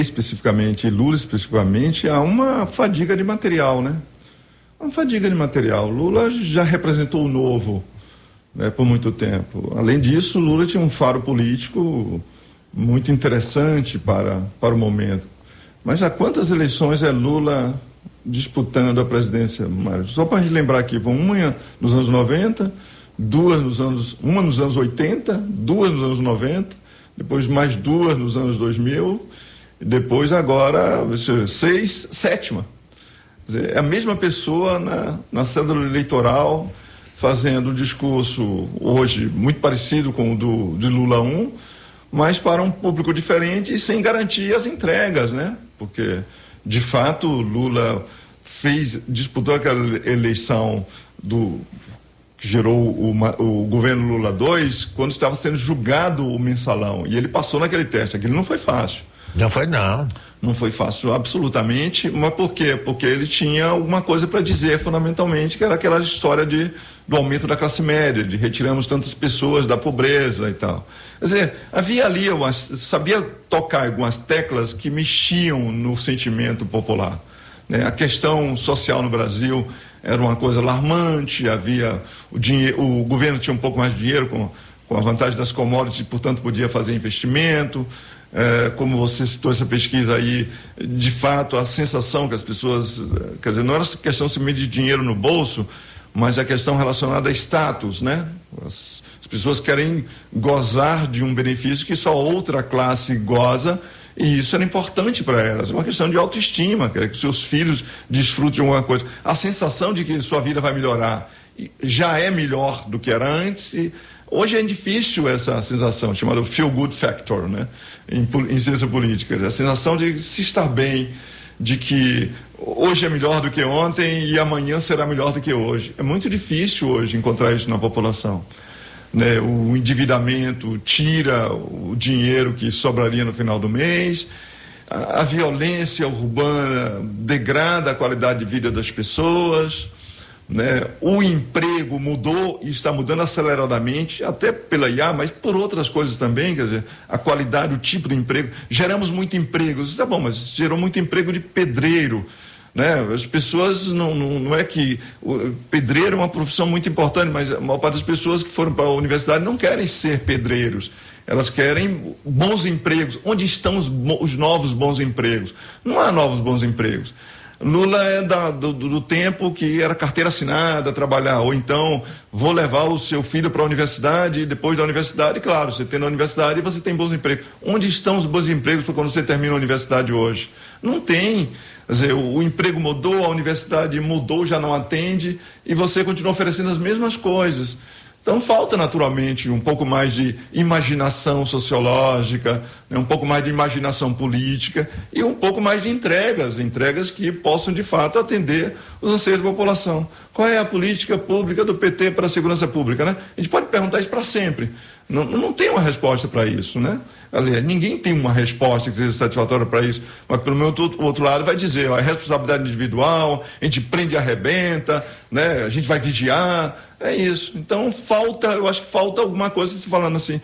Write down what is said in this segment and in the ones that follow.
especificamente, Lula especificamente, há uma fadiga de material, né? Uma fadiga de material. Lula já representou o novo, né, por muito tempo. Além disso, Lula tinha um faro político muito interessante para o momento. Mas já quantas eleições é Lula disputando a presidência, Mário? Só para a gente lembrar aqui, uma nos anos 90, uma nos anos 80, duas nos anos 90, depois mais duas nos anos 2000, e depois agora, sétima. Quer dizer, é a mesma pessoa na cédula eleitoral, fazendo um discurso hoje muito parecido com o de Lula 1, mas para um público diferente e sem garantir as entregas, né? Porque, de fato, Lula disputou aquela eleição que gerou o governo Lula 2, quando estava sendo julgado o mensalão, e ele passou naquele teste. Aquilo não foi fácil. Não foi, não. Não foi fácil, absolutamente. Mas por quê? Porque ele tinha alguma coisa para dizer, fundamentalmente, que era aquela história do aumento da classe média, de retiramos tantas pessoas da pobreza e tal. Quer dizer, havia ali, sabia tocar algumas teclas que mexiam no sentimento popular, né? A questão social no Brasil era uma coisa alarmante, o governo tinha um pouco mais de dinheiro com a vantagem das commodities, portanto podia fazer investimento. Como você citou essa pesquisa aí, de fato a sensação que as pessoas, quer dizer, não era questão simplesmente de dinheiro no bolso, mas a questão relacionada a status, né? As pessoas querem gozar de um benefício que só outra classe goza, e isso era importante para elas. É uma questão de autoestima, quer que seus filhos desfrutem de alguma coisa. A sensação de que sua vida vai melhorar já é melhor do que era antes. E hoje é difícil essa sensação, chamada feel good factor, né? Em ciência política. A sensação de se estar bem, de que hoje é melhor do que ontem e amanhã será melhor do que hoje. É muito difícil hoje encontrar isso na população, né? O endividamento tira o dinheiro que sobraria no final do mês, a violência urbana degrada a qualidade de vida das pessoas, né? O emprego mudou e está mudando aceleradamente, até pela IA, mas por outras coisas também, quer dizer, a qualidade, o tipo de emprego. Geramos muito emprego, tá bom, mas gerou muito emprego de pedreiro, né? As pessoas não é que o pedreiro é uma profissão muito importante, mas a maior parte das pessoas que foram para a universidade não querem ser pedreiros. Elas querem bons empregos. Onde estão os novos bons empregos? Não há novos bons empregos. Lula é do tempo que era carteira assinada, trabalhar, ou então vou levar o seu filho para a universidade e depois da universidade, claro, você tem na universidade e você tem bons empregos. Onde estão os bons empregos para quando você termina a universidade hoje? Não tem. Quer dizer, o emprego mudou, a universidade mudou, já não atende e você continua oferecendo as mesmas coisas. Então falta naturalmente um pouco mais de imaginação sociológica, né, um pouco mais de imaginação política e um pouco mais de entregas que possam de fato atender os anseios da população. Qual é a política pública do PT para a segurança pública, né? A gente pode perguntar isso para sempre. Não tem uma resposta para isso, né? Aliás, ninguém tem uma resposta que seja satisfatória para isso, mas pelo menos o outro lado vai dizer, ó, é responsabilidade individual, a gente prende e arrebenta, né? A gente vai vigiar, é isso. Então eu acho que falta alguma coisa, se falando assim,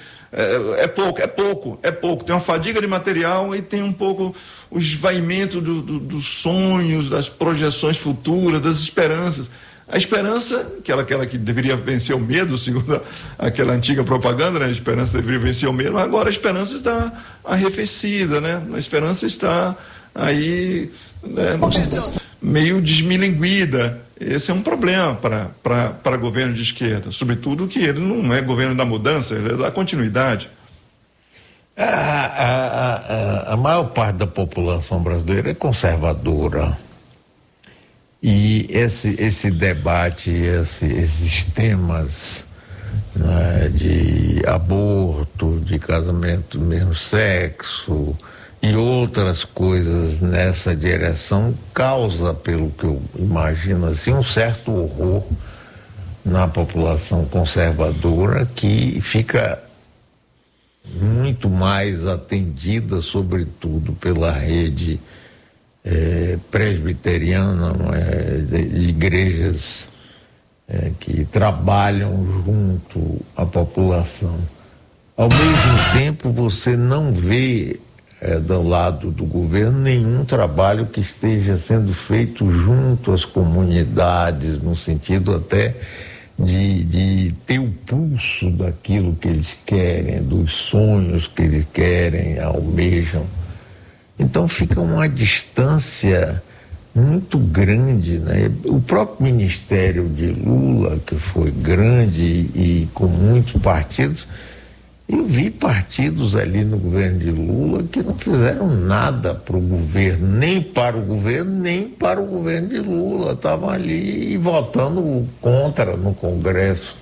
é pouco. Tem uma fadiga de material e tem um pouco o esvaimento dos sonhos, das projeções futuras, das esperanças. A esperança, aquela que deveria vencer o medo, segundo aquela antiga propaganda, né? A esperança deveria vencer o medo, mas agora a esperança está arrefecida, né? A esperança está aí, né, meio desmilinguida. Esse é um problema para governo de esquerda, sobretudo que ele não é governo da mudança, ele é da continuidade. A maior parte da população brasileira é conservadora. E esse debate, esses temas, né, de aborto, de casamento do mesmo sexo e outras coisas nessa direção, causa, pelo que eu imagino assim, um certo horror na população conservadora, que fica muito mais atendida, sobretudo pela rede presbiteriana, de igrejas que trabalham junto à população. Ao mesmo tempo, você não vê do lado do governo, nenhum trabalho que esteja sendo feito junto às comunidades, no sentido até de ter o pulso daquilo que eles querem, dos sonhos que eles querem, almejam. Então fica uma distância muito grande, né? O próprio ministério de Lula, que foi grande e com muitos partidos, eu vi partidos ali no governo de Lula que não fizeram nada para o governo, nem para o governo, nem para o governo de Lula. Estavam ali votando contra no Congresso.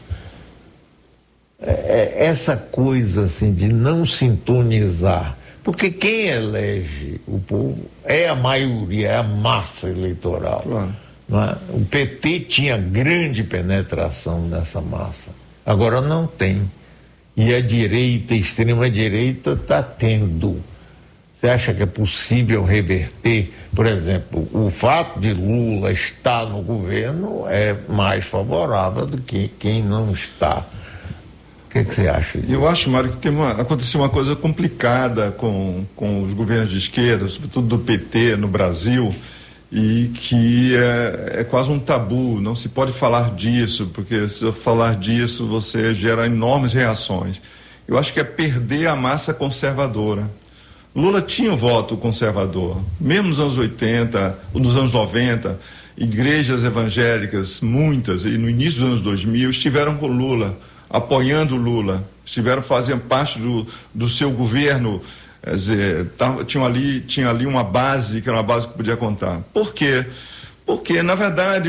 Essa coisa assim de não sintonizar, porque quem elege o povo é a maioria, é a massa eleitoral. Claro. Não é? O PT tinha grande penetração nessa massa, agora não tem. E a direita, a extrema-direita, está tendo. Você acha que é possível reverter? Por exemplo, o fato de Lula estar no governo é mais favorável do que quem não está. O que você acha disso? Eu acho, Mário, que aconteceu uma coisa complicada com os governos de esquerda, sobretudo do PT no Brasil, e que é quase um tabu, não se pode falar disso, porque se eu falar disso você gera enormes reações. Eu acho que é perder a massa conservadora. Lula tinha um voto conservador, mesmo nos anos 80, nos anos 90, igrejas evangélicas, muitas, e no início dos anos 2000, estiveram com Lula, apoiando Lula, fazendo parte do seu governo. Quer dizer, tinha ali uma base, que era uma base que podia contar. Por quê? Porque, na verdade,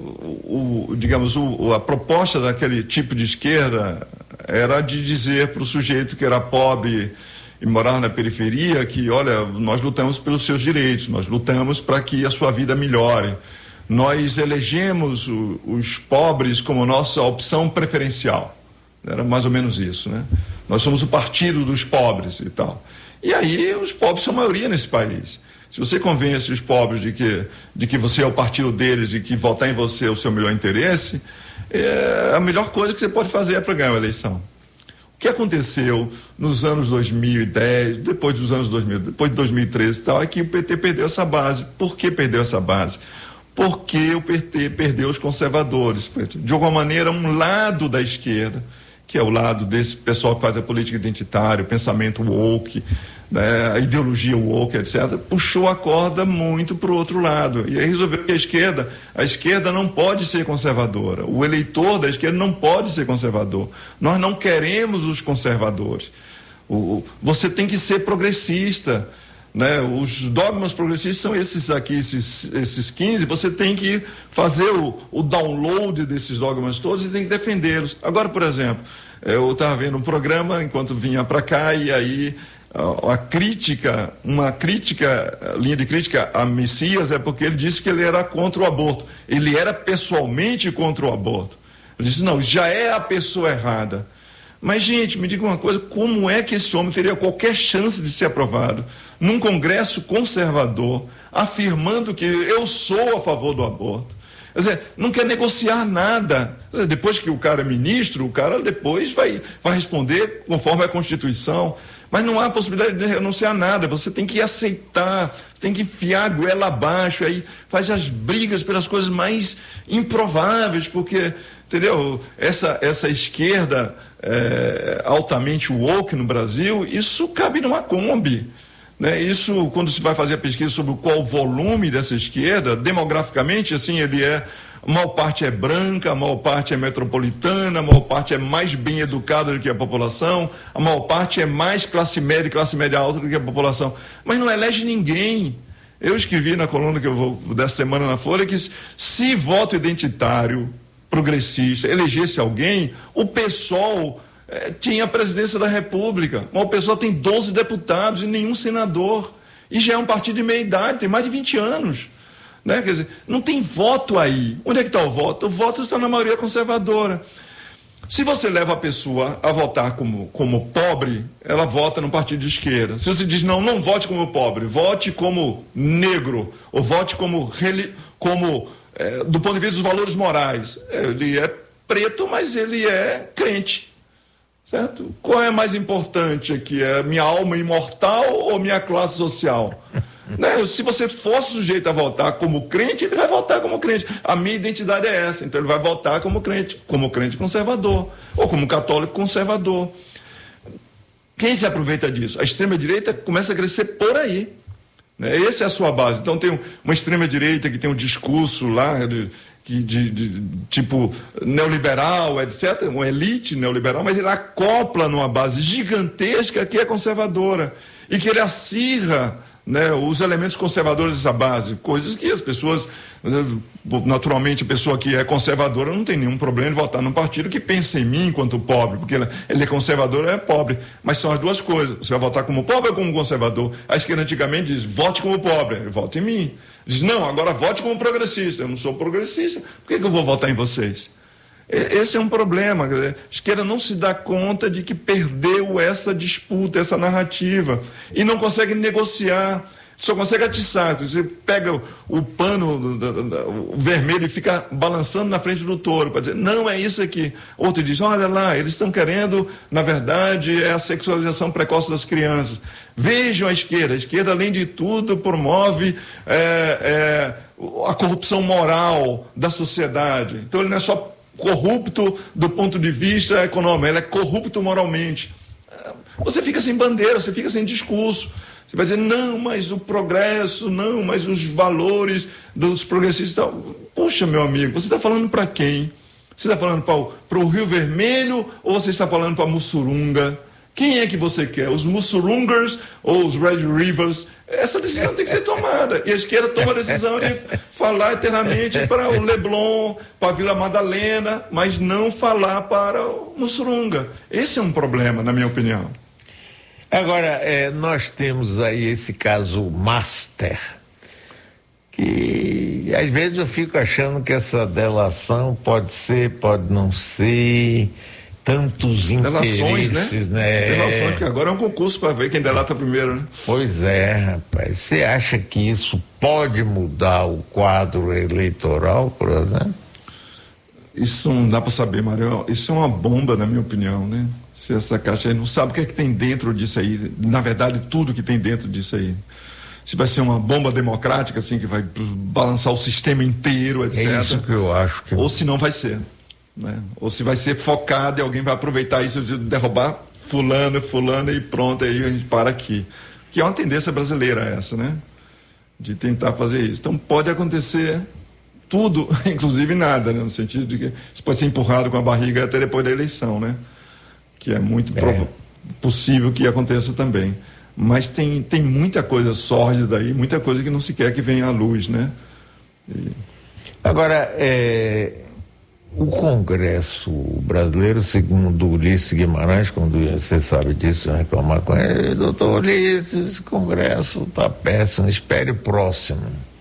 a proposta daquele tipo de esquerda era de dizer para o sujeito que era pobre e morava na periferia que, olha, nós lutamos pelos seus direitos, nós lutamos para que a sua vida melhore. Nós elegemos os pobres como nossa opção preferencial. Era mais ou menos isso, né? Nós somos o partido dos pobres e tal. E aí os pobres são a maioria nesse país. Se você convence os pobres de que você é o partido deles e que votar em você é o seu melhor interesse, a melhor coisa que você pode fazer é para ganhar a eleição. O que aconteceu nos anos 2010, depois dos anos 2000, depois de 2013 e tal, é que o PT perdeu essa base. Por que perdeu essa base? Porque o PT perdeu os conservadores. De alguma maneira, um lado da esquerda, que é o lado desse pessoal que faz a política identitária, o pensamento woke, né, a ideologia woke, etc., puxou a corda muito para o outro lado. E aí resolveu que a esquerda não pode ser conservadora. O eleitor da esquerda não pode ser conservador. Nós não queremos os conservadores. Você tem que ser progressista. Né? Os dogmas progressistas são esses aqui, esses 15, você tem que fazer o download desses dogmas todos e tem que defendê-los. Agora, por exemplo, eu estava vendo um programa enquanto vinha para cá e aí linha de crítica a Messias é porque ele disse que ele era contra o aborto. Ele era pessoalmente contra o aborto. Ele disse, não, já é a pessoa errada. Mas, gente, me diga uma coisa, como é que esse homem teria qualquer chance de ser aprovado num congresso conservador, afirmando que eu sou a favor do aborto? Quer dizer, não quer negociar nada. Quer dizer, depois que o cara é ministro, o cara depois vai responder conforme a Constituição. Mas não há possibilidade de renunciar a nada. Você tem que aceitar, você tem que enfiar a goela abaixo, aí faz as brigas pelas coisas mais improváveis, porque, entendeu? Essa esquerda altamente woke no Brasil, isso cabe numa Kombi. Né? Isso, quando se vai fazer a pesquisa sobre qual o volume dessa esquerda, demograficamente, assim, a maior parte é branca, a maior parte é metropolitana, a maior parte é mais bem educada do que a população, a maior parte é mais classe média alta do que a população, mas não elege ninguém. Eu escrevi na coluna que eu vou dessa semana na Folha que se voto identitário, progressista, elegesse alguém, o PSOL tinha a presidência da República, mas o PSOL tem 12 deputados e nenhum senador, e já é um partido de meia idade, tem mais de 20 anos. Né? Quer dizer, não tem voto aí. Onde é que está o voto? O voto está na maioria conservadora. Se você leva a pessoa a votar como pobre, ela vota no partido de esquerda. Se você diz, não vote como pobre, vote como negro, ou vote como do ponto de vista dos valores morais. Ele é preto, mas ele é crente. certo? Qual é mais importante aqui? É minha alma imortal ou minha classe social? Né? Se você for sujeito a votar como crente, ele vai votar como crente. A minha identidade é essa, então ele vai votar como crente conservador, ou como católico conservador. Quem se aproveita disso? A extrema-direita começa a crescer por aí. Né? Essa é a sua base. Então tem uma extrema-direita que tem um discurso lá de tipo neoliberal, etc., uma elite neoliberal, mas ele acopla numa base gigantesca que é conservadora e que ele acirra, né, os elementos conservadores dessa base, coisas que as pessoas, naturalmente a pessoa que é conservadora não tem nenhum problema de votar num partido que pensa em mim enquanto pobre, porque ele é conservador ou é pobre, mas são as duas coisas, você vai votar como pobre ou como conservador? A esquerda antigamente diz, vote como pobre, vote em mim. Diz, não, agora vote como progressista, eu não sou progressista, por que eu vou votar em vocês? Esse é um problema. A esquerda não se dá conta de que perdeu essa disputa, essa narrativa, e não consegue negociar, só consegue atiçar. Você pega o pano o vermelho e fica balançando na frente do touro para dizer, não é isso aqui. Outro diz, olha lá, eles estão querendo, na verdade, é a sexualização precoce das crianças. Vejam a esquerda, além de tudo, promove a corrupção moral da sociedade. Então ele não é só corrupto do ponto de vista econômico, ele é corrupto moralmente. Você fica sem bandeira, você fica sem discurso. Você vai dizer, não, mas o progresso, não, mas os valores dos progressistas. Puxa, meu amigo, você está falando para quem? Você está falando para o Rio Vermelho ou você está falando para Mussurunga? Quem é que você quer? Os Mussurungers ou os Red Rivers? Essa decisão tem que ser tomada. E a esquerda toma a decisão de falar eternamente para o Leblon, para a Vila Madalena, mas não falar para o Mussurunga. Esse é um problema, na minha opinião. Agora, nós temos aí esse caso Master, que às vezes eu fico achando que essa delação pode ser, pode não ser... tantos interesses, né? Delações, porque agora é um concurso para ver quem delata primeiro, né? Pois é, rapaz. Você acha que isso pode mudar o quadro eleitoral, por exemplo? Isso não dá para saber, Mário. Isso é uma bomba, na minha opinião, né? Se essa caixa aí não sabe o que é que tem dentro disso aí, na verdade, tudo que tem dentro disso aí. Se vai ser uma bomba democrática, assim, que vai balançar o sistema inteiro, etc. É isso que eu acho que... Ou se não vai ser. Né? Ou se vai ser focado e alguém vai aproveitar isso e derrubar fulano e pronto, aí a gente para aqui. Que é uma tendência brasileira essa, né? De tentar fazer isso. Então pode acontecer tudo, inclusive nada, né? No sentido de que isso pode ser empurrado com a barriga até depois da eleição, né? Que é muito possível que aconteça também. Mas tem muita coisa sórdida aí, muita coisa que não se quer que venha à luz, né? Agora, o Congresso brasileiro, segundo Ulisses Guimarães, quando você sabe disso, reclamar com ele, doutor Ulisses, esse Congresso está péssimo, espere o próximo.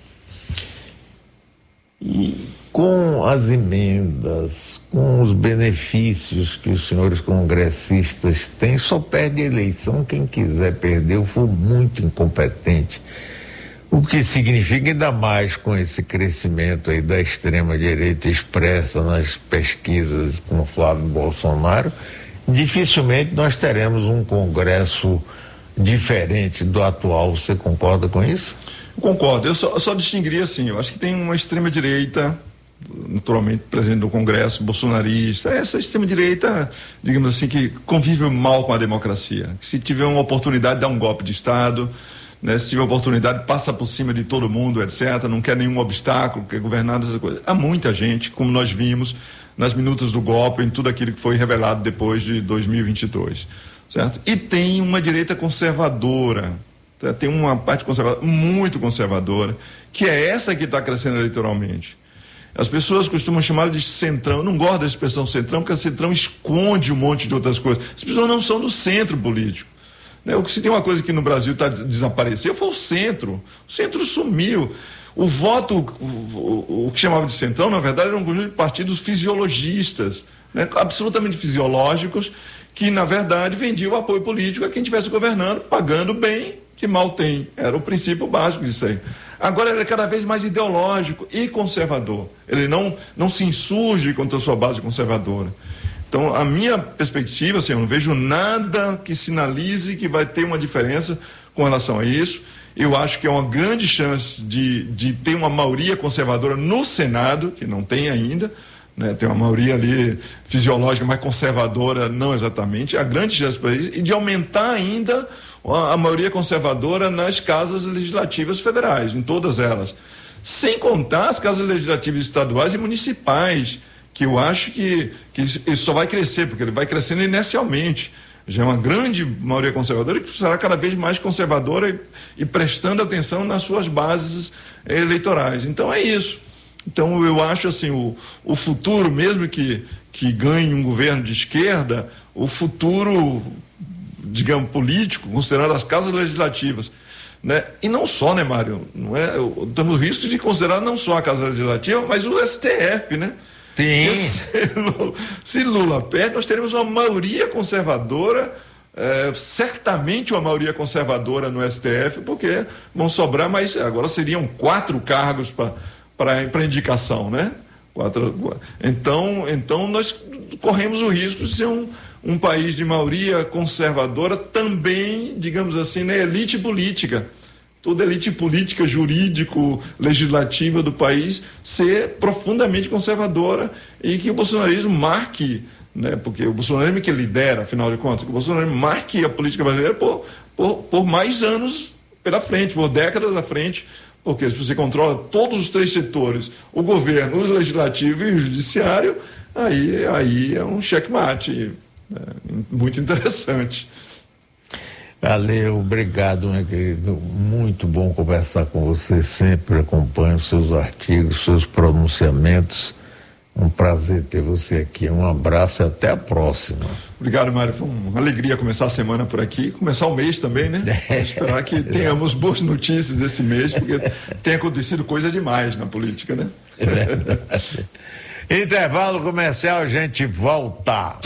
E com as emendas, com os benefícios que os senhores congressistas têm, só perde a eleição quem quiser perder ou for muito incompetente. O que significa, ainda mais com esse crescimento aí da extrema-direita expressa nas pesquisas com o Flávio Bolsonaro, dificilmente nós teremos um Congresso diferente do atual. Você concorda com isso? Concordo. Eu só distinguiria assim, eu acho que tem uma extrema-direita, naturalmente presente no Congresso, bolsonarista, essa extrema-direita, digamos assim, que convive mal com a democracia. Se tiver uma oportunidade, dá um golpe de Estado, né? Se tiver oportunidade, passa por cima de todo mundo, etc., não quer nenhum obstáculo, quer governar essas coisas. Há muita gente, como nós vimos nas minutas do golpe, em tudo aquilo que foi revelado depois de 2022, certo? E tem uma direita conservadora, tem uma parte conservadora, muito conservadora, que é essa que está crescendo eleitoralmente. As pessoas costumam chamar de centrão. Eu não gosto da expressão centrão, porque a centrão esconde um monte de outras coisas. As pessoas não são do centro político. O que se tem uma coisa que no Brasil desapareceu foi o centro. O centro sumiu. O voto, o que chamava de centrão, na verdade, era um conjunto de partidos fisiologistas, né? Absolutamente fisiológicos, que, na verdade, vendiam o apoio político a quem estivesse governando, pagando bem, que mal tem. Era o princípio básico disso aí. Agora ele é cada vez mais ideológico e conservador. Ele não se insurge contra a sua base conservadora. Então, a minha perspectiva, assim, eu não vejo nada que sinalize que vai ter uma diferença com relação a isso. Eu acho que é uma grande chance de ter uma maioria conservadora no Senado, que não tem ainda, né? Tem uma maioria ali fisiológica, mas conservadora não exatamente. Há grande chance para isso, e de aumentar ainda a maioria conservadora nas casas legislativas federais, em todas elas. Sem contar as casas legislativas estaduais e municipais, que eu acho que isso só vai crescer, porque ele vai crescendo inercialmente. Já é uma grande maioria conservadora que será cada vez mais conservadora e prestando atenção nas suas bases eleitorais. Então é isso. Então eu acho assim, o futuro, mesmo que ganhe um governo de esquerda, o futuro, digamos, político, considerando as casas legislativas, né? E não só, né, Mário? Não é, temos risco de considerar não só a Casa Legislativa, mas o STF, né? Sim. Se Lula perde, nós teremos uma maioria conservadora, certamente uma maioria conservadora no STF, porque vão sobrar, mas agora seriam 4 cargos para indicação, né? Então nós corremos o risco de ser um país de maioria conservadora também, digamos assim, na elite política. Toda a elite política, jurídico, legislativa do país ser profundamente conservadora e que o bolsonarismo marque, né? Porque o bolsonarismo que lidera, afinal de contas, que o bolsonarismo marque a política brasileira por mais anos pela frente, por décadas à frente, porque se você controla todos os 3 setores, o governo, o legislativo e o judiciário, aí é um checkmate, né? Muito interessante. Valeu, obrigado, meu querido. Muito bom conversar com você. Sempre acompanho seus artigos, seus pronunciamentos. Um prazer ter você aqui. Um abraço e até a próxima. Obrigado, Mário. Foi uma alegria começar a semana por aqui, começar o mês também, né? Esperar que tenhamos boas notícias desse mês, porque tem acontecido coisa demais na política, né? É verdade. Intervalo comercial, a gente volta.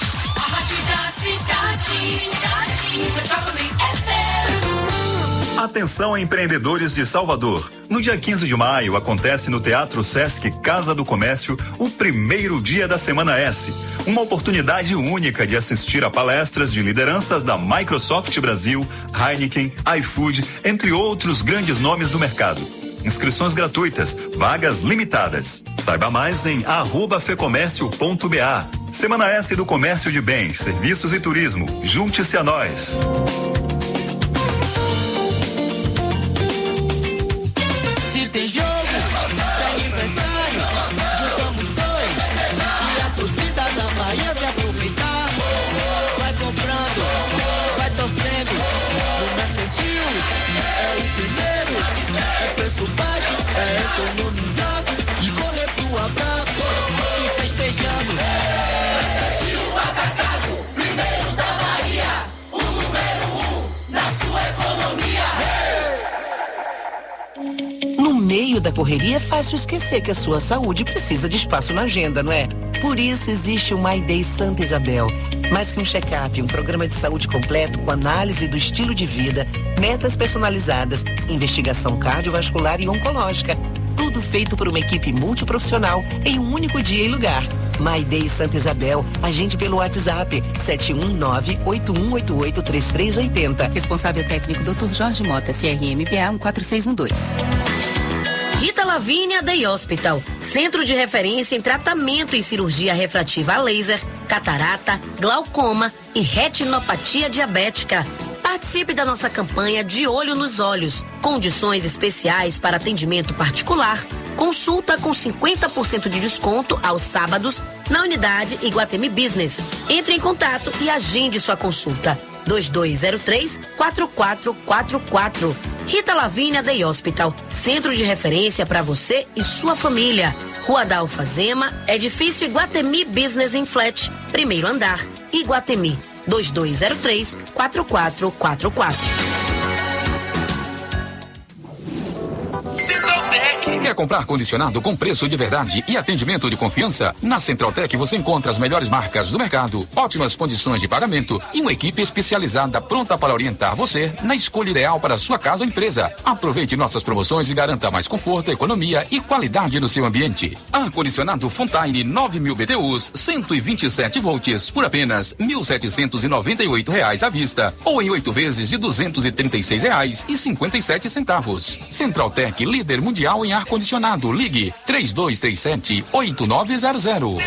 Atenção, empreendedores de Salvador. No dia 15 de maio acontece no Teatro Sesc Casa do Comércio o primeiro dia da Semana S. Uma oportunidade única de assistir a palestras de lideranças da Microsoft Brasil, Heineken, iFood, entre outros grandes nomes do mercado. Inscrições gratuitas, vagas limitadas. Saiba mais em @fecomércio.ba. Semana S do Comércio de Bens, Serviços e Turismo. Junte-se a nós. Se tem jogo, se é aniversário, juntamos 2 e a torcida da Bahia vai aproveitar. Vai comprando, vai torcendo, no Mercantil é o primeiro, é preço baixo, é economizar e correr pro abraço e festejando. Mercantil Atacado, primeiro da Bahia, o número 1 na sua economia. No meio da correria é fácil esquecer que a sua saúde precisa de espaço na agenda, não é? Por isso existe o My Day Santa Isabel. Mais que um check-up, um programa de saúde completo com análise do estilo de vida, metas personalizadas, investigação cardiovascular e oncológica. Tudo feito por uma equipe multiprofissional em um único dia e lugar. My Day Santa Isabel. Agende pelo WhatsApp 719-8188-3380. Responsável técnico Dr. Jorge Mota, CRMPA 14612. Rita Lavínia Day Hospital, centro de referência em tratamento e cirurgia refrativa a laser, catarata, glaucoma e retinopatia diabética. Participe da nossa campanha De Olho nos Olhos. Condições especiais para atendimento particular. Consulta com 50% de desconto aos sábados na unidade Iguatemi Business. Entre em contato e agende sua consulta. 2203-4444. Rita Lavínia Day Hospital, centro de referência para você e sua família. Rua da Alfazema, edifício Iguatemi Business em Flat, primeiro andar, Iguatemi. 2203-4444. Central Tech Quer comprar condicionado com preço de verdade e atendimento de confiança? Na Centraltec você encontra as melhores marcas do mercado, ótimas condições de pagamento e uma equipe especializada pronta para orientar você na escolha ideal para a sua casa ou empresa. Aproveite nossas promoções e garanta mais conforto, economia e qualidade no seu ambiente. Ar-condicionado Fontaine 9.000 BTUs, 127 volts por apenas R$ 1.798 à vista ou em 8 vezes de R$ 236,57. Centraltec, líder mundial em ar-condicionado. Ligue 3237-8900.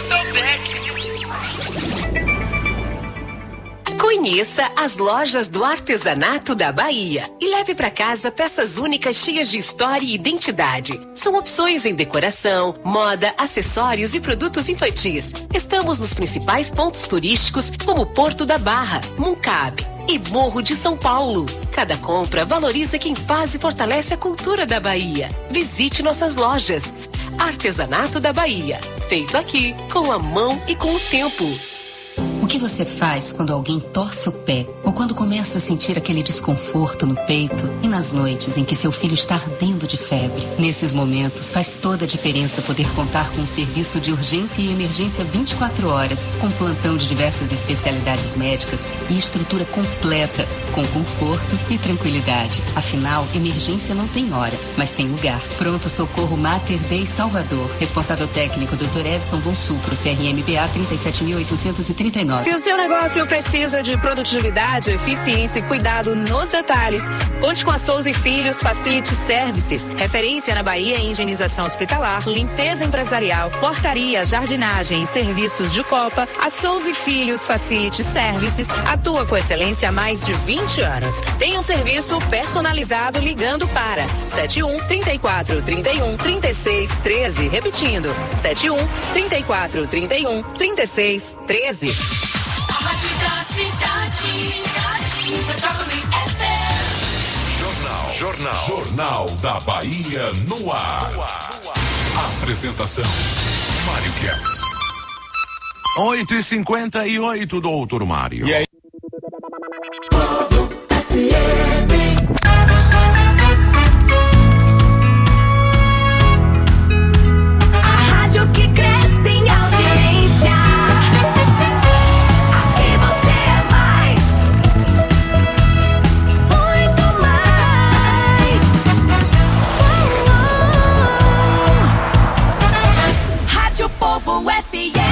Conheça as lojas do artesanato da Bahia e leve para casa peças únicas cheias de história e identidade. São opções em decoração, moda, acessórios e produtos infantis. Estamos nos principais pontos turísticos como Porto da Barra, Muncab e Morro de São Paulo. Cada compra valoriza quem faz e fortalece a cultura da Bahia. Visite nossas lojas. Artesanato da Bahia, feito aqui, com a mão e com o tempo. O que você faz quando alguém torce o pé ou quando começa a sentir aquele desconforto no peito e nas noites em que seu filho está ardendo de febre? Nesses momentos faz toda a diferença poder contar com um serviço de urgência e emergência 24 horas, com plantão de diversas especialidades médicas e estrutura completa, com conforto e tranquilidade. Afinal, emergência não tem hora, mas tem lugar. Pronto Socorro Mater Dei Salvador. Responsável técnico Dr. Edson Von Supro, CRMBA 37.839. Se o seu negócio precisa de produtividade, eficiência e cuidado nos detalhes, conte com a Souza e Filhos Facility Services. Referência na Bahia em higienização hospitalar, limpeza empresarial, portaria, jardinagem e serviços de copa. A Souza e Filhos Facility Services atua com excelência há mais de 20 anos. Tem um serviço personalizado ligando para 71 34 31 36 13. Repetindo, 71 34 31 36 13. Jornal da Bahia no ar. Apresentação: Mário Kertz. 8h58, doutor Mário. E aí? A rádio que cresce em audiência. Aqui você é mais, muito mais. Rádio Povo FM.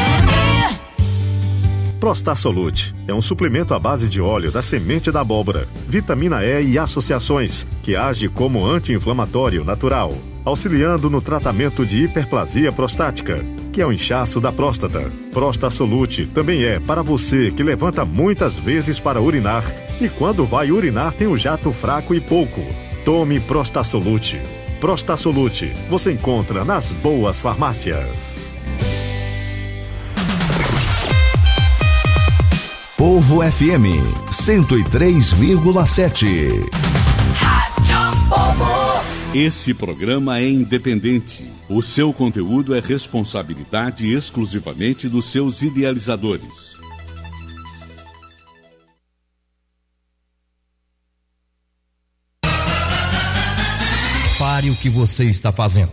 Prostasolute é um suplemento à base de óleo da semente da abóbora, vitamina E e associações, que age como anti-inflamatório natural, auxiliando no tratamento de hiperplasia prostática, que é o inchaço da próstata. Prostasolute também é para você que levanta muitas vezes para urinar e quando vai urinar tem o jato fraco e pouco. Tome Prostasolute. Prostasolute você encontra nas boas farmácias. Povo FM 103,7. Esse programa é independente. O seu conteúdo é responsabilidade exclusivamente dos seus idealizadores. Pare o que você está fazendo.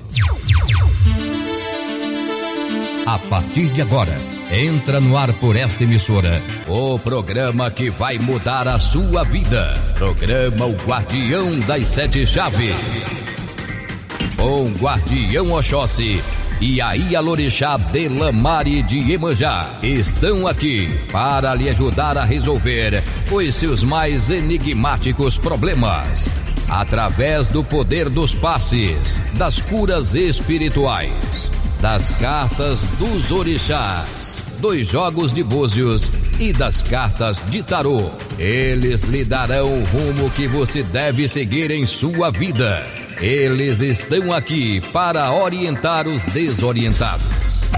A partir de agora, entra no ar por esta emissora o programa que vai mudar a sua vida. Programa O Guardião das Sete Chaves. Com Guardião Oxóssi e a Ialorixá Delamare de Iemanjá estão aqui para lhe ajudar a resolver os seus mais enigmáticos problemas. Através do poder dos passes, das curas espirituais, das cartas dos orixás, dos jogos de búzios e das cartas de tarô. Eles lhe darão o rumo que você deve seguir em sua vida. Eles estão aqui para orientar os desorientados.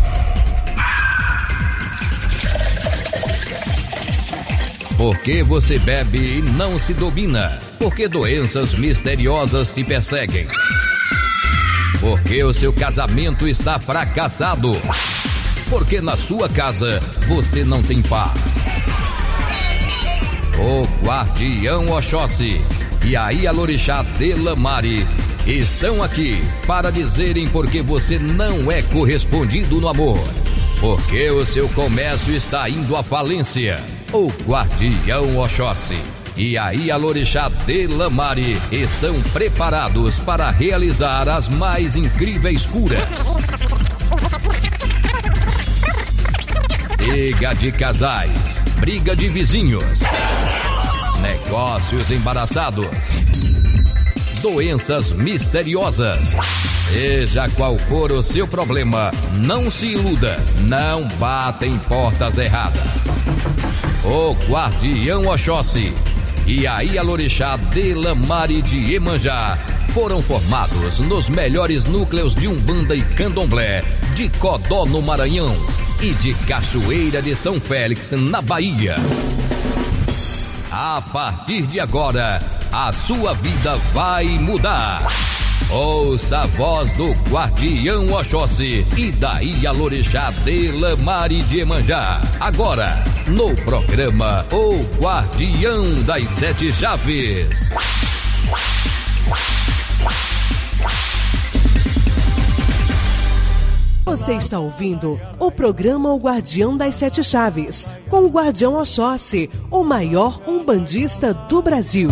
Por que você bebe e não se domina? Por que doenças misteriosas te perseguem? Porque o seu casamento está fracassado. Porque na sua casa você não tem paz. O Guardião Oxóssi e a Ialorixá Delamare estão aqui para dizerem por que você não é correspondido no amor. Porque o seu comércio está indo à falência. O Guardião Oxóssi e a Ialorixá Delamare estão preparados para realizar as mais incríveis curas. Briga de casais, briga de vizinhos, negócios embaraçados, doenças misteriosas. Seja qual for o seu problema, não se iluda, não bata em portas erradas. O Guardião Oxóssi e a Ialorixá Delamare de Iemanjá foram formados nos melhores núcleos de Umbanda e Candomblé de Codó, no Maranhão, e de Cachoeira de São Félix, na Bahia. A partir de agora, a sua vida vai mudar. Ouça a voz do Guardião Oxóssi e da Ialorixá Delamare de Iemanjá. Agora, no programa O Guardião das Sete Chaves. Você está ouvindo o programa O Guardião das Sete Chaves, com o Guardião Oxóssi, o maior umbandista do Brasil.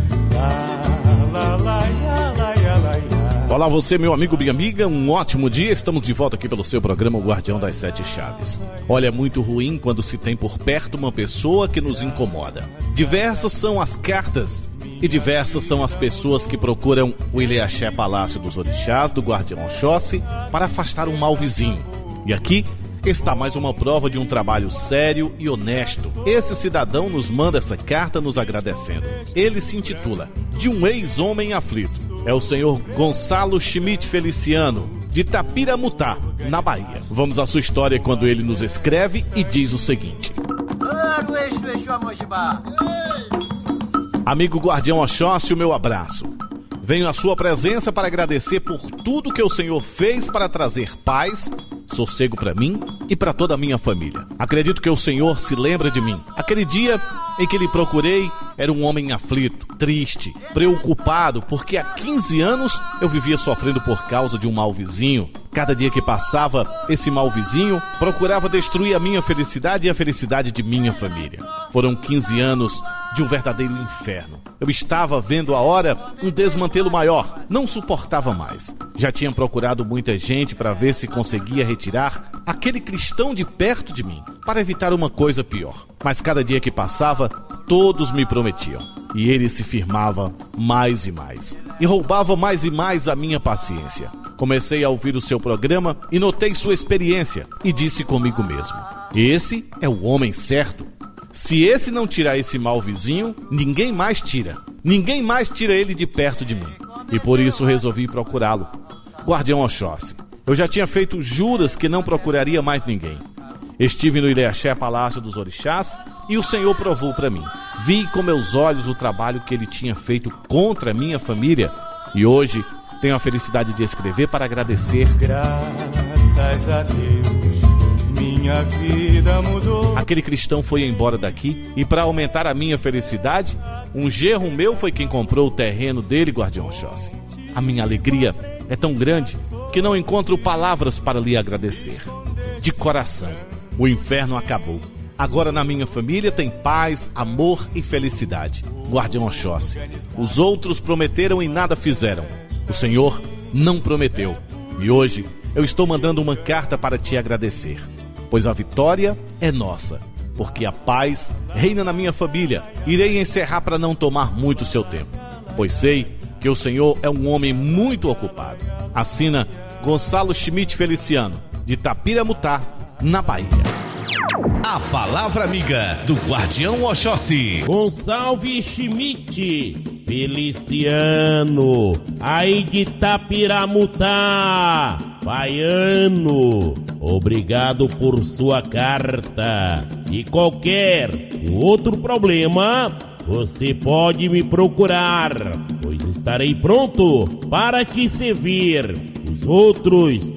Olá você, meu amigo, minha amiga, um ótimo dia. Estamos de volta aqui pelo seu programa O Guardião das Sete Chaves. Olha, é muito ruim quando se tem por perto uma pessoa que nos incomoda. Diversas são as cartas e diversas são as pessoas que procuram o Ileaxé Palácio dos Orixás, do Guardião Oxóssi, para afastar um mau vizinho. E aqui está mais uma prova de um trabalho sério e honesto. Esse cidadão nos manda essa carta nos agradecendo. Ele se intitula De um Ex-Homem Aflito. É o senhor Gonçalo Schmidt Feliciano, de Tapiramutá, na Bahia. Vamos à sua história quando ele nos escreve e diz o seguinte: Amigo Guardião Oxóssi, o meu abraço. Venho à sua presença para agradecer por tudo que o senhor fez para trazer paz, sossego para mim e para toda a minha família. Acredito que o senhor se lembra de mim. Aquele dia em que lhe procurei, era um homem aflito, triste, preocupado, porque há 15 anos eu vivia sofrendo por causa de um mau vizinho. Cada dia que passava, esse mau vizinho procurava destruir a minha felicidade e a felicidade de minha família. Foram 15 anos de um verdadeiro inferno. Eu estava vendo a hora um desmantelo maior, não suportava mais. Já tinha procurado muita gente para ver se conseguia retirar aquele cristão de perto de mim, para evitar uma coisa pior. Mas cada dia que passava, todos me prometiam. E ele se firmava mais e mais. E roubava mais e mais a minha paciência. Comecei a ouvir o seu programa e notei sua experiência. E disse comigo mesmo: esse é o homem certo. Se esse não tirar esse mau vizinho, ninguém mais tira. Ninguém mais tira ele de perto de mim. E por isso resolvi procurá-lo. Guardião Oxóssi, eu já tinha feito juras que não procuraria mais ninguém. Estive no Ileaxé Palácio dos Orixás e o Senhor provou para mim. Vi com meus olhos o trabalho que ele tinha feito contra a minha família. E hoje tenho a felicidade de escrever para agradecer. Graças a Deus, minha vida mudou. Aquele cristão foi embora daqui e para aumentar a minha felicidade, um genro meu foi quem comprou o terreno dele, Guardião Oxóssi. A minha alegria é tão grande que não encontro palavras para lhe agradecer. De coração, o inferno acabou. Agora na minha família tem paz, amor e felicidade. Guardião Oxóssi, os outros prometeram e nada fizeram. O Senhor não prometeu. E hoje eu estou mandando uma carta para te agradecer. Pois a vitória é nossa. Porque a paz reina na minha família. Irei encerrar para não tomar muito seu tempo. Pois sei que o Senhor é um homem muito ocupado. Assina Gonçalo Schmidt Feliciano, de Tapiramutá, na Bahia. A palavra amiga do Guardião Oxóssi. Gonçalves Schmidt Feliciano, aí de Tapiramutá, baiano. Obrigado por sua carta. E qualquer outro problema, você pode me procurar, pois estarei pronto para te servir. Os outros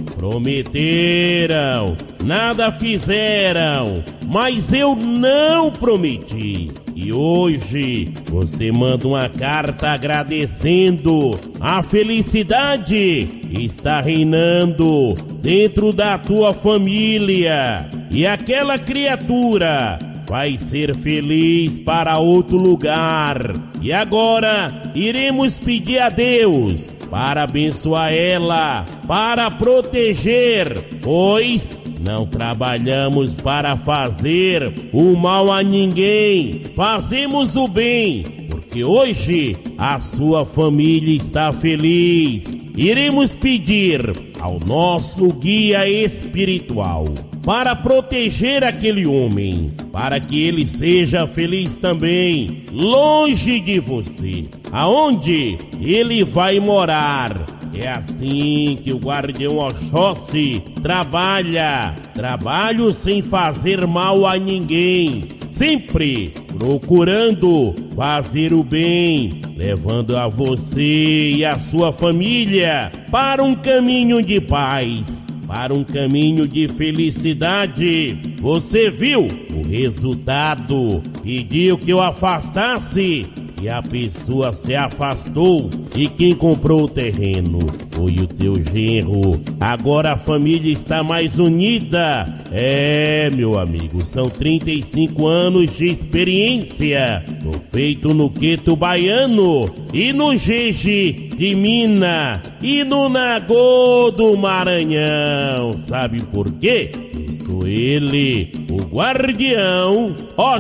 prometeram, nada fizeram, mas eu não prometi. E hoje você manda uma carta agradecendo. A felicidade está reinando dentro da tua família. E aquela criatura vai ser feliz para outro lugar. E agora iremos pedir a Deus para abençoar ela, para proteger, pois não trabalhamos para fazer o mal a ninguém, fazemos o bem, porque hoje a sua família está feliz. Iremos pedir ao nosso guia espiritual para proteger aquele homem, para que ele seja feliz também, longe de você, aonde ele vai morar. É assim que o guardião Oxóssi trabalha, trabalho sem fazer mal a ninguém, sempre procurando fazer o bem, levando a você e a sua família para um caminho de paz, para um caminho de felicidade. Você viu o resultado? Pediu que eu afastasse e a pessoa se afastou. E quem comprou o terreno foi o teu genro. Agora a família está mais unida. É, meu amigo, são 35 anos de experiência. Tô feito no Queto Baiano e no Jeje de Minas e no Nagô do Maranhão. Sabe por quê? Sou ele, o Guardião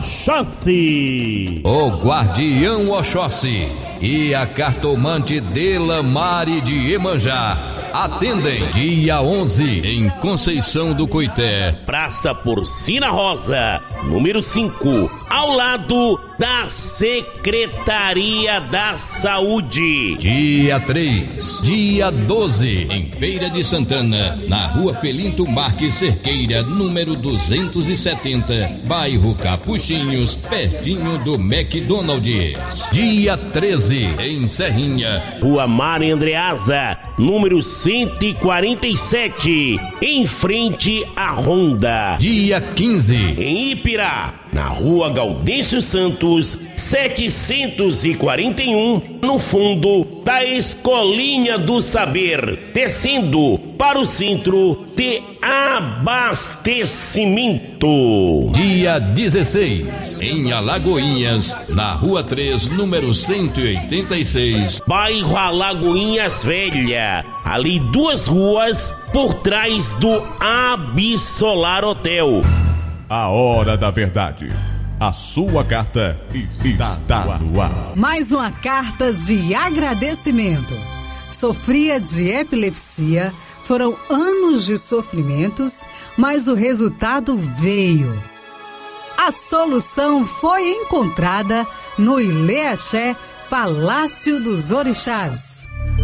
Oxóssi. O Guardião Oxóssi e a cartomante Delamare de Iemanjá atendem dia 11 em Conceição do Coité, Praça Porcina Rosa, número 5, ao lado da Secretaria da Saúde. Dia 3, dia 12 em Feira de Santana, na Rua Felinto Marques Cerqueira, número 270, bairro Capuchinhos, pertinho do McDonald's. Dia 13 em Serrinha, Rua Maria Andreasa, número 147, em frente à Honda. Dia 15 em Ipirá, na Rua Gaudêncio Santos, 741, no fundo da Escolinha do Saber, descendo para o centro de abastecimento. Dia 16, em Alagoinhas, na Rua 3, número 186, bairro Alagoinhas Velha, ali 2 ruas por trás do Absolar Hotel. A hora da verdade. A sua carta está no ar. Mais uma carta de agradecimento. Sofria de epilepsia, foram anos de sofrimentos, mas o resultado veio. A solução foi encontrada no Ilê-Axé, Palácio dos Orixás.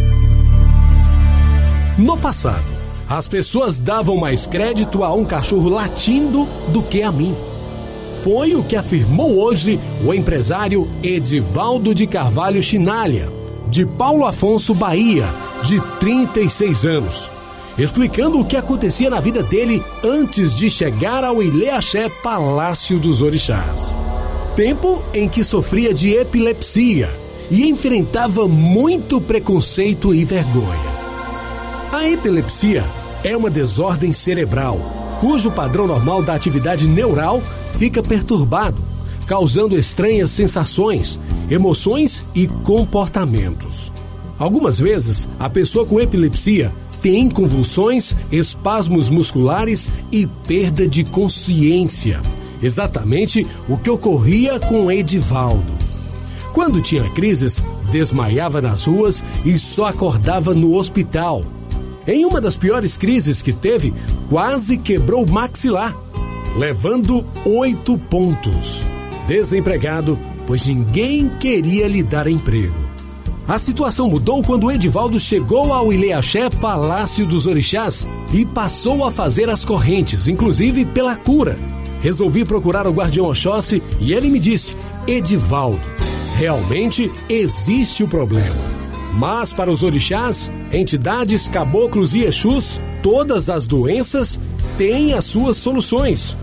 No passado, as pessoas davam mais crédito a um cachorro latindo do que a mim. Foi o que afirmou hoje o empresário Edivaldo de Carvalho Chinalha, de Paulo Afonso, Bahia, de 36 anos, explicando o que acontecia na vida dele antes de chegar ao Ilê-Axé, Palácio dos Orixás. Tempo em que sofria de epilepsia e enfrentava muito preconceito e vergonha. A epilepsia é uma desordem cerebral, cujo padrão normal da atividade neural fica perturbado, causando estranhas sensações, emoções e comportamentos. Algumas vezes, a pessoa com epilepsia tem convulsões, espasmos musculares e perda de consciência. Exatamente o que ocorria com Edivaldo. Quando tinha crises, desmaiava nas ruas e só acordava no hospital. Em uma das piores crises que teve, quase quebrou o maxilar, levando 8 pontos. Desempregado, pois ninguém queria lhe dar emprego. A situação mudou quando Edivaldo chegou ao Ilê-Axé, Palácio dos Orixás, e passou a fazer as correntes, inclusive pela cura. Resolvi procurar o Guardião Oxóssi e ele me disse: Edivaldo, realmente existe o problema. Mas para os orixás, entidades, caboclos e exus, todas as doenças têm as suas soluções.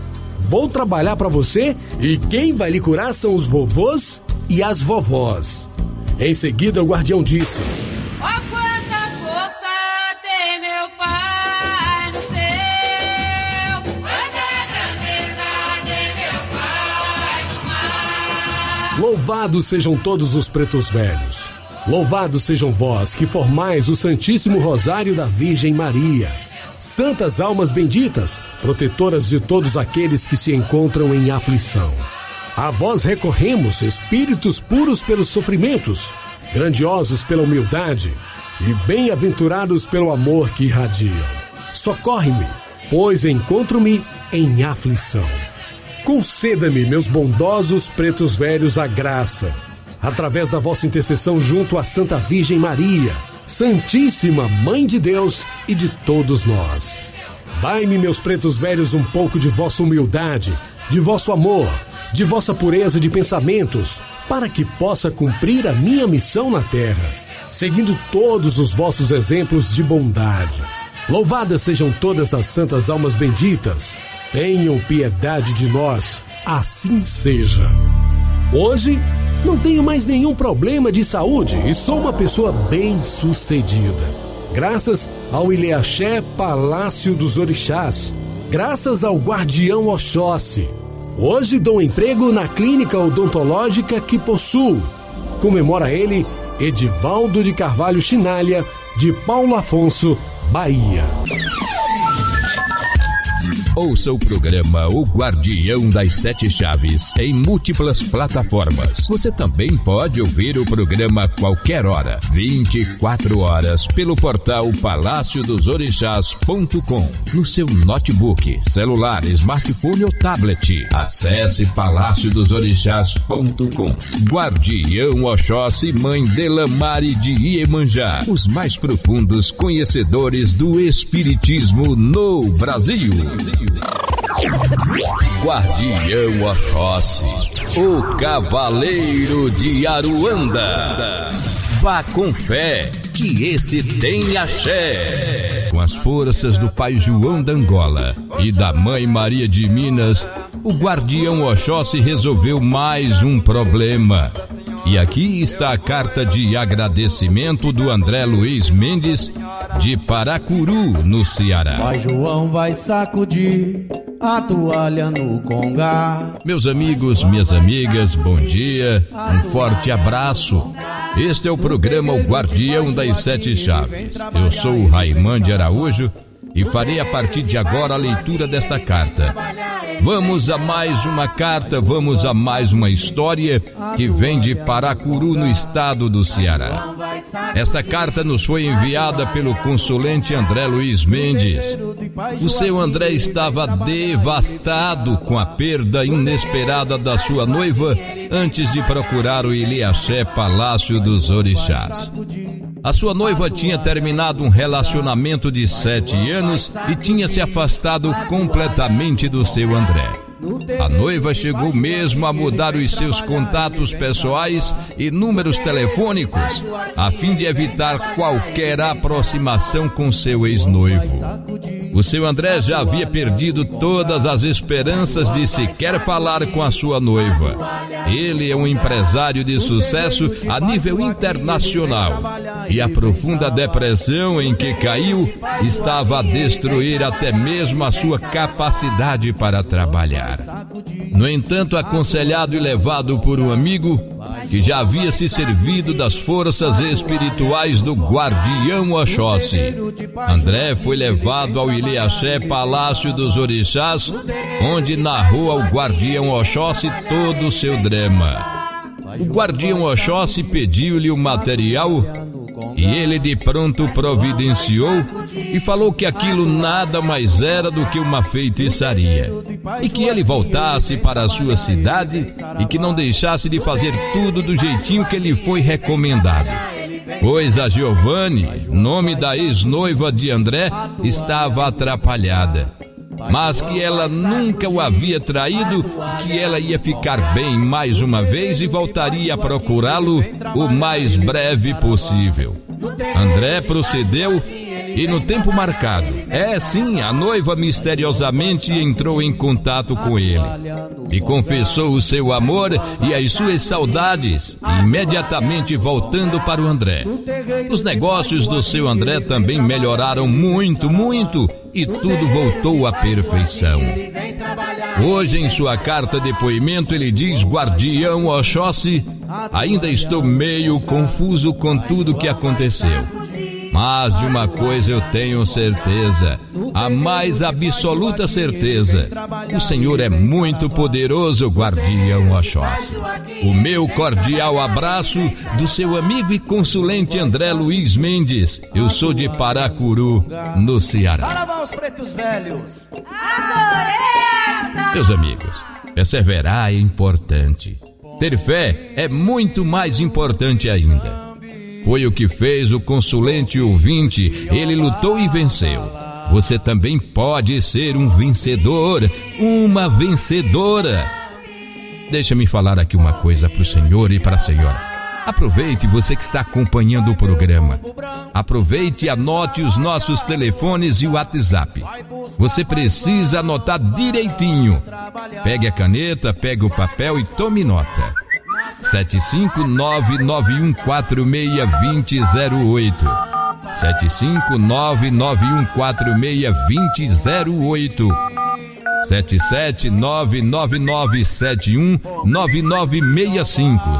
Vou trabalhar para você e quem vai lhe curar são os vovôs e as vovós. Em seguida, o guardião disse: Ó, quanta força tem meu Pai no céu, quanta grandeza tem meu Pai no mar. Louvados sejam todos os pretos velhos. Louvados sejam vós que formais o Santíssimo Rosário da Virgem Maria. Santas almas benditas, protetoras de todos aqueles que se encontram em aflição. A vós recorremos, espíritos puros pelos sofrimentos, grandiosos pela humildade e bem-aventurados pelo amor que irradiam. Socorre-me, pois encontro-me em aflição. Conceda-me, meus bondosos pretos velhos, a graça, através da vossa intercessão junto à Santa Virgem Maria, Santíssima Mãe de Deus e de todos nós. Dai-me, meus pretos velhos, um pouco de vossa humildade, de vosso amor, de vossa pureza de pensamentos, para que possa cumprir a minha missão na terra, seguindo todos os vossos exemplos de bondade. Louvadas sejam todas as santas almas benditas. Tenham piedade de nós, assim seja. Hoje não tenho mais nenhum problema de saúde e sou uma pessoa bem-sucedida. Graças ao Ilhéaxé Palácio dos Orixás. Graças ao Guardião Oxóssi. Hoje dou emprego na clínica odontológica que possuo. Comemora ele Edivaldo de Carvalho Chinalha, de Paulo Afonso, Bahia. Ouça o programa O Guardião das Sete Chaves em múltiplas plataformas. Você também pode ouvir o programa a qualquer hora, 24 horas, pelo portal palaciodorixás.com. No seu notebook, celular, smartphone ou tablet. Acesse palaciodorixás.com. Guardião Oxóssi, Mãe Delamare de Iemanjá, os mais profundos conhecedores do Espiritismo no Brasil. Guardião Oxóssi, o Cavaleiro de Aruanda. Vá com fé, que esse tem axé. Com as forças do Pai João da Angola e da Mãe Maria de Minas, o Guardião Oxóssi resolveu mais um problema. E aqui está a carta de agradecimento do André Luiz Mendes, de Paracuru, no Ceará. Pai João vai sacudir a toalha no congá. Meus amigos, minhas amigas, bom dia, um forte abraço. Este é o programa O Guardião das Sete Chaves. Eu sou o Raimande Araújo e farei a partir de agora a leitura desta carta. Vamos a mais uma carta, vamos a mais uma história que vem de Paracuru, no estado do Ceará. Essa carta nos foi enviada pelo consulente André Luiz Mendes. O seu André estava devastado com a perda inesperada da sua noiva antes de procurar o Ilhéaxé Palácio dos Orixás. A sua noiva tinha terminado um relacionamento de 7 anos e tinha se afastado completamente do seu André. A noiva chegou mesmo a mudar os seus contatos pessoais e números telefônicos, a fim de evitar qualquer aproximação com seu ex-noivo. O seu André já havia perdido todas as esperanças de sequer falar com a sua noiva. Ele é um empresário de sucesso a nível internacional e a profunda depressão em que caiu estava a destruir até mesmo a sua capacidade para trabalhar. No entanto, aconselhado e levado por um amigo que já havia se servido das forças espirituais do Guardião Oxóssi, André foi levado ao Ilhéaxé Palácio dos Orixás, onde narrou ao Guardião Oxóssi todo o seu drama. O Guardião Oxóssi pediu-lhe o material e ele de pronto providenciou e falou que aquilo nada mais era do que uma feitiçaria e que ele voltasse para a sua cidade e que não deixasse de fazer tudo do jeitinho que lhe foi recomendado, pois a Giovanni, nome da ex-noiva de André, estava atrapalhada, mas que ela nunca o havia traído, que ela ia ficar bem mais uma vez e voltaria a procurá-lo o mais breve possível. André procedeu E no tempo marcado, sim, a noiva misteriosamente entrou em contato com ele e confessou o seu amor e as suas saudades, imediatamente voltando para o André. Os negócios do seu André também melhoraram muito, muito, e tudo voltou à perfeição. Hoje, em sua carta de depoimento, ele diz: Guardião Oxóssi, ainda estou meio confuso com tudo que aconteceu. Mas de uma coisa eu tenho certeza, a mais absoluta certeza: o Senhor é muito poderoso, Guardião Oxóssi. O meu cordial abraço do seu amigo e consulente André Luiz Mendes. Eu sou de Paracuru, no Ceará. Meus amigos, perseverar é importante. Ter fé é muito mais importante ainda. Foi o que fez o consulente ouvinte. Ele lutou e venceu. Você também pode ser um vencedor, uma vencedora. Deixa-me falar aqui uma coisa para o senhor e para a senhora. Aproveite, você que está acompanhando o programa. Aproveite e anote os nossos telefones e o WhatsApp. Você precisa anotar direitinho. Pegue a caneta, pegue o papel e tome nota. 75991462008. 75991462008. 77999719965.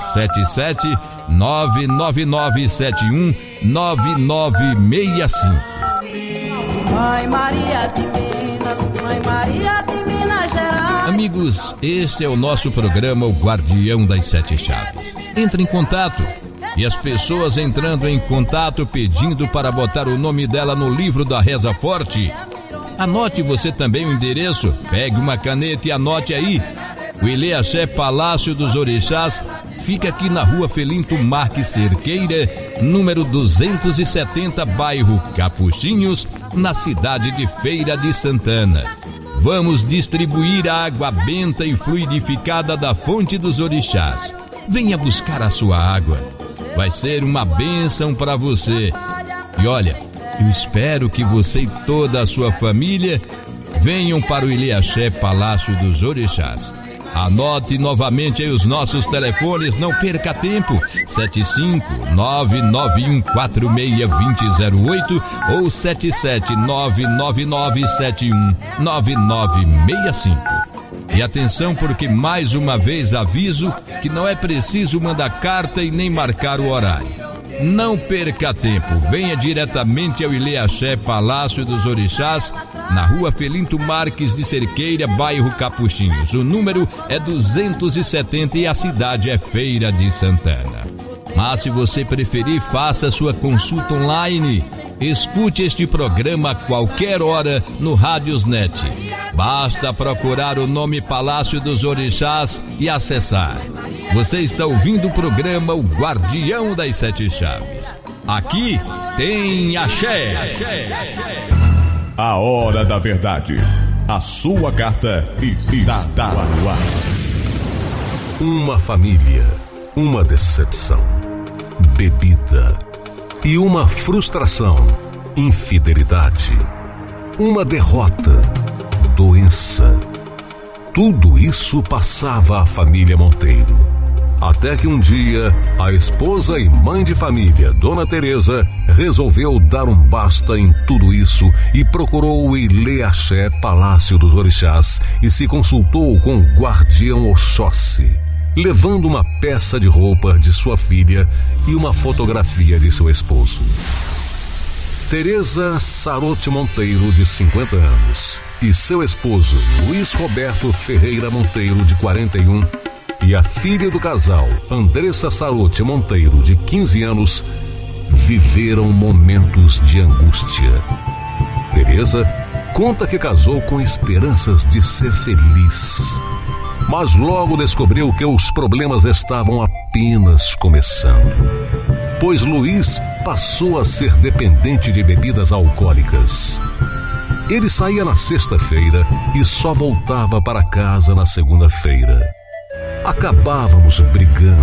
77999719965. Mãe Maria de Minas, Mãe Maria de Minas Gerais. Amigos, este é o nosso programa, o Guardião das Sete Chaves. Entre em contato. E as pessoas entrando em contato pedindo para botar o nome dela no livro da Reza Forte. Anote você também o endereço, pegue uma caneta e anote aí. O Ilê Axé Palácio dos Orixás fica aqui na Rua Felinto Marques Cerqueira, número 270, bairro Capuchinhos, na cidade de Feira de Santana. Vamos distribuir a água benta e fluidificada da fonte dos orixás. Venha buscar a sua água. Vai ser uma bênção para você. E olha, eu espero que você e toda a sua família venham para o Ilê Axé Palácio dos Orixás. Anote novamente aí os nossos telefones, não perca tempo. 75991462008 ou 77999719965. E atenção, porque mais uma vez aviso que não é preciso mandar carta e nem marcar o horário. Não perca tempo, venha diretamente ao Ilê Axé Palácio dos Orixás, na Rua Felinto Marques de Cerqueira, bairro Capuchinhos. O número é 270 e a cidade é Feira de Santana. Mas se você preferir, faça sua consulta online. Escute este programa a qualquer hora no Rádiosnet. Basta procurar o nome Palácio dos Orixás e acessar. Você está ouvindo o programa O Guardião das Sete Chaves. Aqui tem axé. A hora da verdade. A sua carta está no ar. Uma família, uma decepção, bebida e uma frustração, infidelidade, uma derrota, doença. Tudo isso passava a família Monteiro. Até que um dia, a esposa e mãe de família, Dona Teresa, resolveu dar um basta em tudo isso e procurou o Ilê Axé Palácio dos Orixás e se consultou com o Guardião Oxóssi, levando uma peça de roupa de sua filha e uma fotografia de seu esposo. Teresa Sarote Monteiro, de 50 anos, e seu esposo, Luiz Roberto Ferreira Monteiro, de 41, e a filha do casal, Andressa Sarote Monteiro, de 15 anos, viveram momentos de angústia. Teresa conta que casou com esperanças de ser feliz, mas logo descobriu que os problemas estavam apenas começando, pois Luiz passou a ser dependente de bebidas alcoólicas. Ele saía na sexta-feira e só voltava para casa na segunda-feira. Acabávamos brigando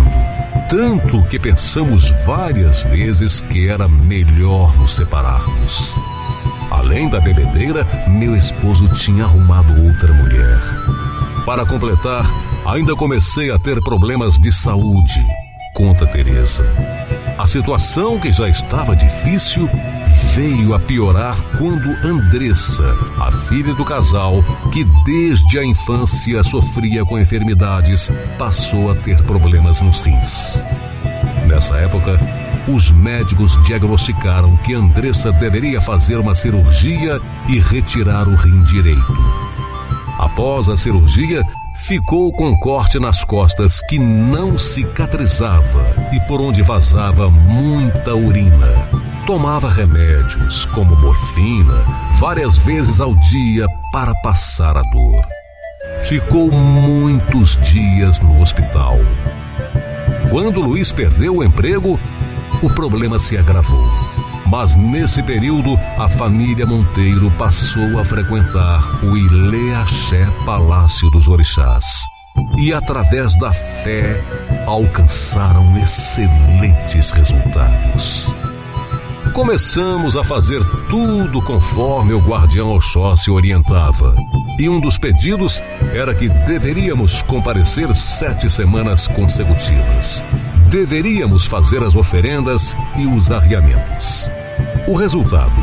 Tanto que pensamos várias vezes que era melhor nos separarmos. Além da bebedeira, meu esposo tinha arrumado outra mulher. Para completar, ainda comecei a ter problemas de saúde, conta Teresa. A situação, que já estava difícil, veio a piorar quando Andressa, a filha do casal, que desde a infância sofria com enfermidades, passou a ter problemas nos rins. Nessa época, os médicos diagnosticaram que Andressa deveria fazer uma cirurgia e retirar o rim direito. Após a cirurgia, ficou com um corte nas costas que não cicatrizava e por onde vazava muita urina. Tomava remédios, como morfina, várias vezes ao dia para passar a dor. Ficou muitos dias no hospital. Quando Luiz perdeu o emprego, o problema se agravou. Mas nesse período, a família Monteiro passou a frequentar o Ilê Axé Palácio dos Orixás. E através da fé, alcançaram excelentes resultados. Começamos a fazer tudo conforme o guardião Oxóssi orientava. E um dos pedidos era que deveríamos comparecer 7 semanas consecutivas. Deveríamos fazer as oferendas e os arriamentos. O resultado: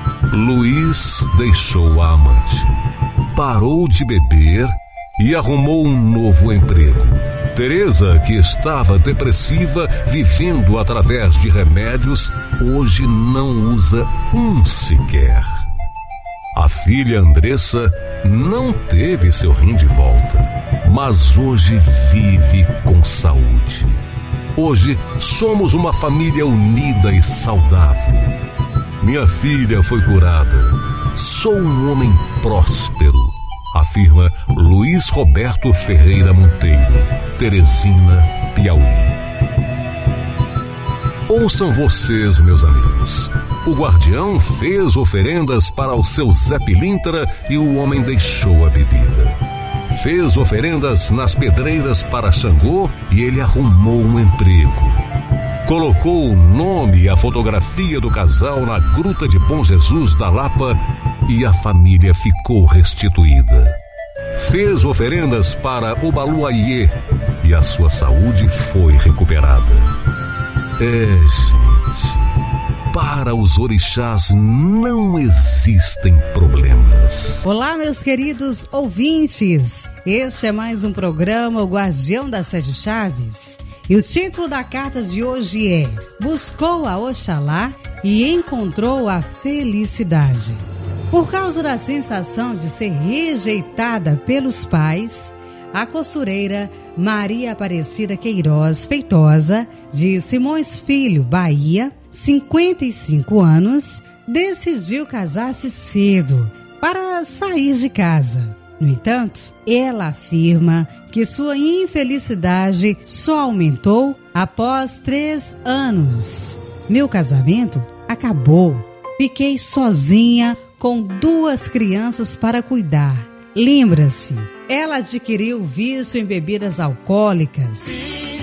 Luiz deixou a amante, parou de beber e arrumou um novo emprego. Teresa, que estava depressiva, vivendo através de remédios, hoje não usa um sequer. A filha Andressa não teve seu rim de volta, mas hoje vive com saúde. Hoje somos uma família unida e saudável. Minha filha foi curada. Sou um homem próspero, afirma Luiz Roberto Ferreira Monteiro, Teresina, Piauí. Ouçam vocês, meus amigos. O guardião fez oferendas para o seu Zé Pilintra e o homem deixou a bebida. Fez oferendas nas pedreiras para Xangô e ele arrumou um emprego. Colocou o nome e a fotografia do casal na Gruta de Bom Jesus da Lapa e a família ficou restituída. Fez oferendas para Obaluaiê e a sua saúde foi recuperada. Gente, para os orixás não existem problemas. Olá, meus queridos ouvintes. Este é mais um programa, o Guardião das 7 Chaves. E o título da carta de hoje é: Buscou a Oxalá e encontrou a felicidade. Por causa da sensação de ser rejeitada pelos pais, a costureira Maria Aparecida Queiroz Feitosa, de Simões Filho, Bahia, 55 anos, decidiu casar-se cedo para sair de casa. No entanto, ela afirma que sua infelicidade só aumentou após 3 anos. Meu casamento acabou. Fiquei sozinha com 2 crianças para cuidar. Lembra-se, ela adquiriu vício em bebidas alcoólicas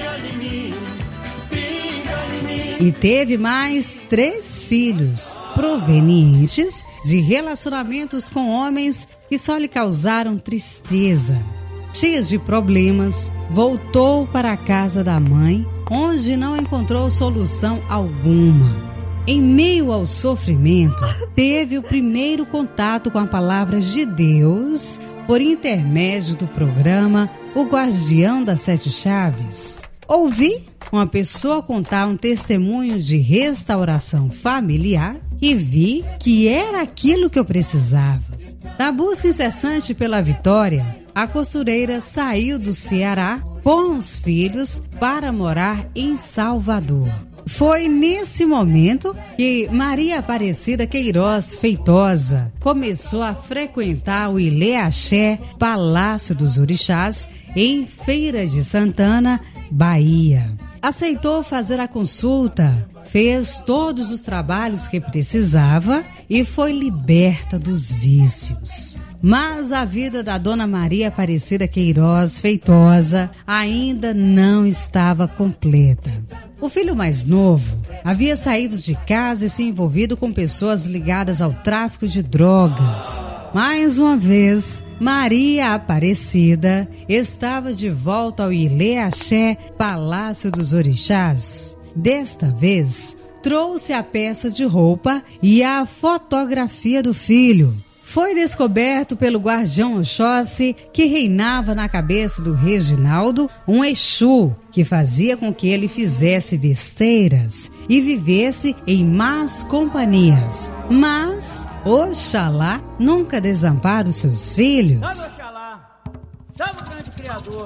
e teve mais 3 filhos provenientes de relacionamentos com homens que só lhe causaram tristeza. Cheia de problemas, voltou para a casa da mãe, onde não encontrou solução alguma. Em meio ao sofrimento, teve o primeiro contato com a palavra de Deus por intermédio do programa O Guardião das 7 Chaves. Ouvi uma pessoa contar um testemunho de restauração familiar e vi que era aquilo que eu precisava. Na busca incessante pela vitória, a costureira saiu do Ceará com os filhos para morar em Salvador. Foi nesse momento que Maria Aparecida Queiroz Feitosa começou a frequentar o Ilê Axé Palácio dos Orixás em Feira de Santana, Bahia. Aceitou fazer a consulta, fez todos os trabalhos que precisava e foi liberta dos vícios. Mas a vida da Dona Maria Aparecida Queiroz Feitosa ainda não estava completa. O filho mais novo havia saído de casa e se envolvido com pessoas ligadas ao tráfico de drogas. Mais uma vez, Maria Aparecida estava de volta ao Ilê Axé, Palácio dos Orixás. Desta vez, trouxe a peça de roupa e a fotografia do filho. Foi descoberto pelo guardião Oxóssi que reinava na cabeça do Reginaldo um Exu que fazia com que ele fizesse besteiras e vivesse em más companhias. Mas Oxalá nunca desampara os seus filhos. Oxalá, salve o grande criador.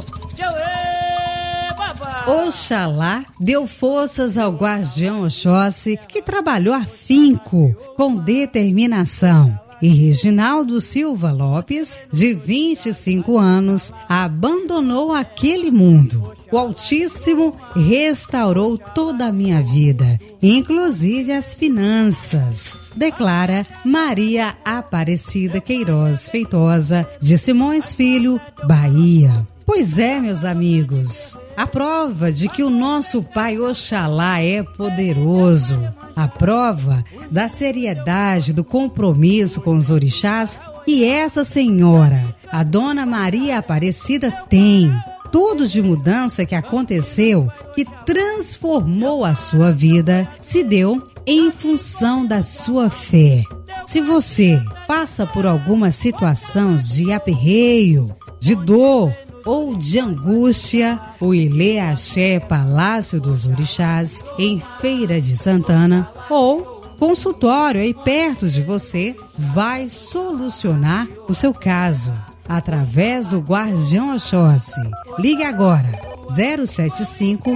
Oxalá deu forças ao guardião Oxóssi, que trabalhou afinco, com determinação. E Reginaldo Silva Lopes, de 25 anos, abandonou aquele mundo. O Altíssimo restaurou toda a minha vida, inclusive as finanças, declara Maria Aparecida Queiroz Feitosa, de Simões Filho, Bahia. Pois é, meus amigos, a prova de que o nosso Pai Oxalá é poderoso, a prova da seriedade do compromisso com os orixás que essa senhora, a Dona Maria Aparecida, tem. Tudo de mudança que aconteceu, que transformou a sua vida, se deu em função da sua fé. Se você passa por alguma situação de aperreio, de dor ou de angústia, o Ilê Axé Palácio dos Orixás, em Feira de Santana, ou consultório aí perto de você, vai solucionar o seu caso através do guardião Oxóssi. Ligue agora 075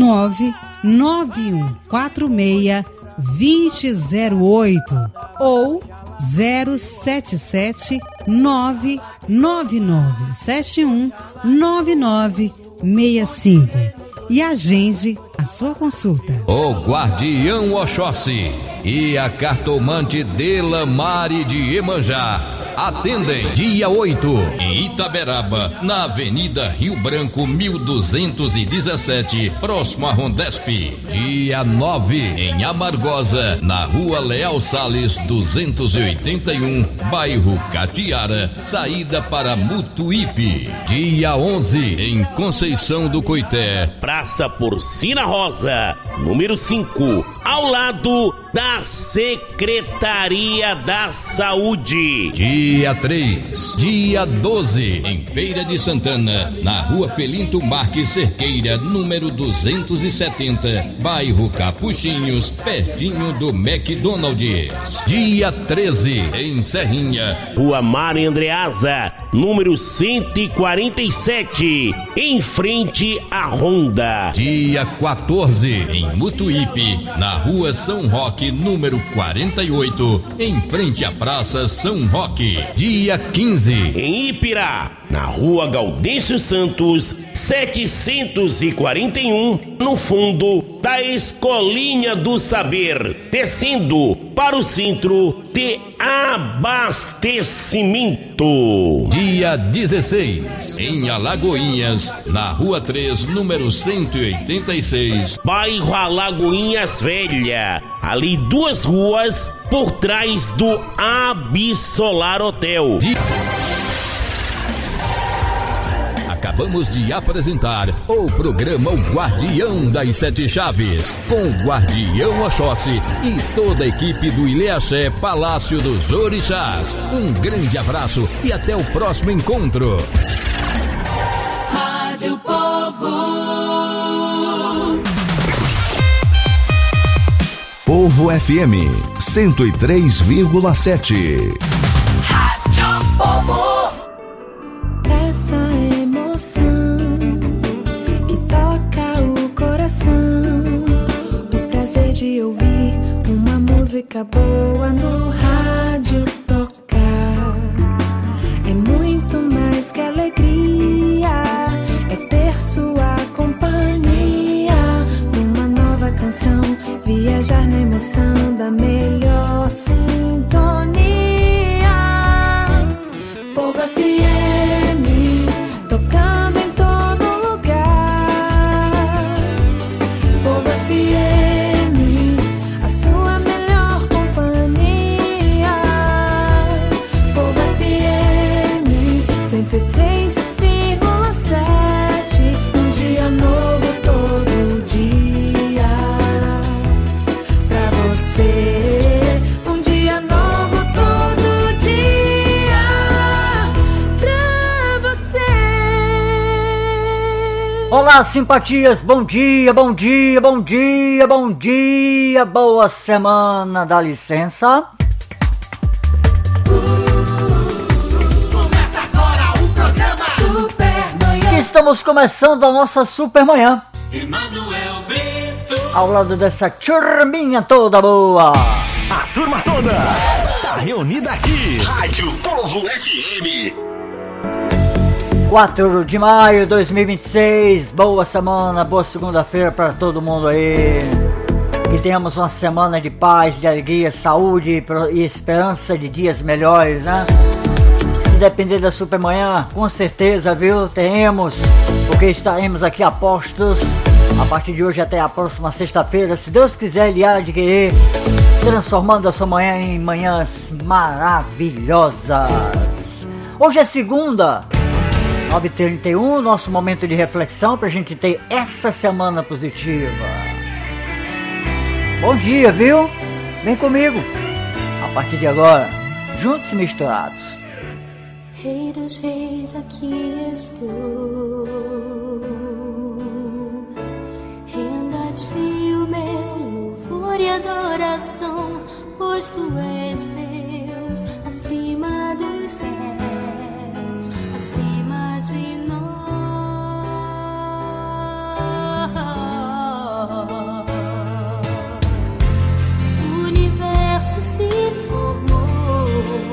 99146 2008 ou 077 99971 9965 e agende a sua consulta. O Guardião Oxóssi e a cartomante Delamare de Iemanjá atendem dia 8 em Itaberaba, na Avenida Rio Branco 1217, próximo a Rondesp. Dia 9 em Amargosa, na Rua Leal Salles 281, bairro Catiara, saída para Mutuípe. Dia 11 em Conceição do Coité, Praça Porcina Rosa, número 5, ao lado da Secretaria da Saúde. Dia 3, dia 12, em Feira de Santana, na Rua Felinto Marques Cerqueira, número 270, bairro Capuchinhos, pertinho do McDonald's. Dia 13, em Serrinha, Rua Mário Andreasa, número 147, em frente à Honda. Dia 14, em Mutuípe, na Rua São Roque, número 48, em frente à Praça São Roque. Dia 15, em Ipirá, na Rua Gaudêncio Santos, 741, no fundo da Escolinha do Saber, descendo para o centro de abastecimento. Dia 16, em Alagoinhas, na Rua 3, número 186, bairro Alagoinhas Velha, ali 2 ruas por trás do Absolar Hotel. Acabamos de apresentar o programa O Guardião das Sete Chaves, com o Guardião Oxóssi e toda a equipe do Ilê Axé Palácio dos Orixás. Um grande abraço e até o próximo encontro. Rádio Povo. Povo FM 103,7. Rádio Povo. Essa emoção que toca o coração, o prazer de ouvir uma música boa no rádio tocar, é muito mais que alegria, é ter sua companhia numa nova canção, viajar na emoção da melhor sintonia. Olá, simpatias, bom dia, bom dia, bom dia, bom dia, boa semana, dá licença. Começa agora o programa Supermanhã. Estamos começando a nossa Supermanhã. Emanuel Brito. Ao lado dessa turminha toda boa. A turma toda tá reunida aqui. Rádio Povo FM. 4 de maio de 2026, boa semana, boa segunda-feira para todo mundo aí. Que tenhamos uma semana de paz, de alegria, saúde e esperança de dias melhores, né? Se depender da Supermanhã, com certeza, viu? Teremos, porque estaremos aqui a postos a partir de hoje até a próxima sexta-feira. Se Deus quiser, Ele há de querer, transformando a sua manhã em manhãs maravilhosas. Hoje é segunda. 9h31, nosso momento de reflexão pra gente ter essa semana positiva. Bom dia, viu? Vem comigo. A partir de agora, juntos e misturados. Rei dos reis, aqui estou. Renda a ti o meu louvor e adoração, pois tu és Deus acima dos céus, acima de nós. O universo se formou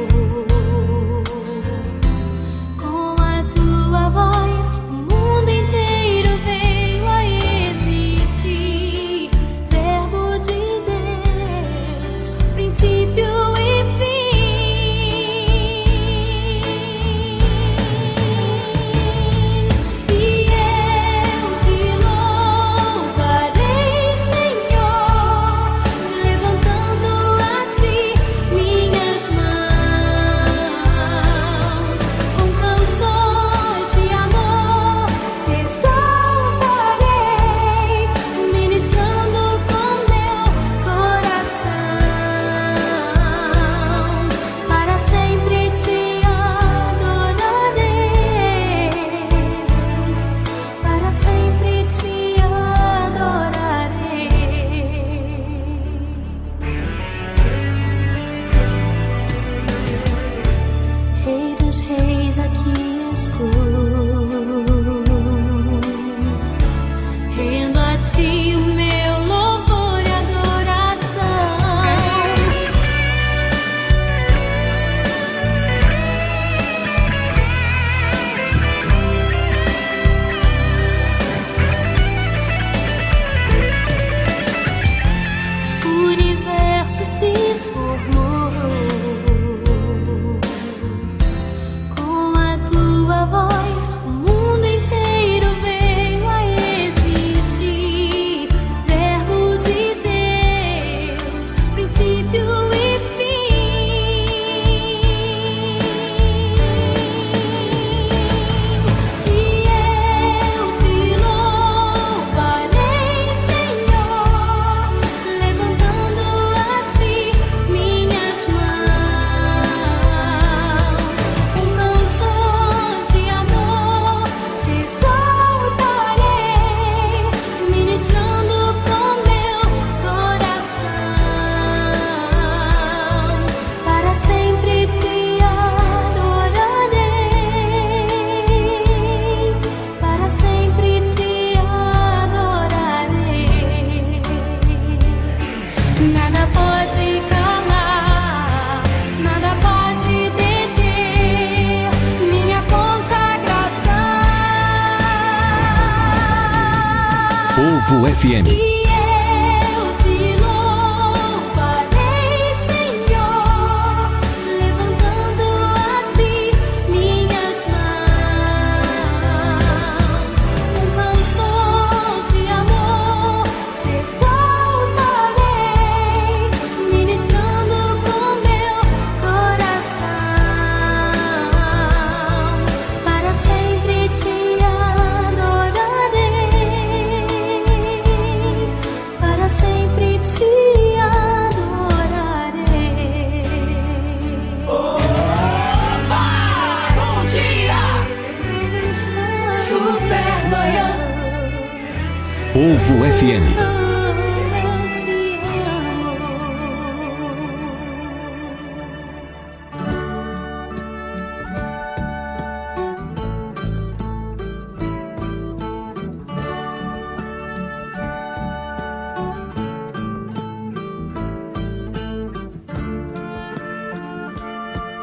com a tua voz, o mundo inteiro veio a existir. Verbo de Deus, princípio e fim. Povo FM. Povo FM.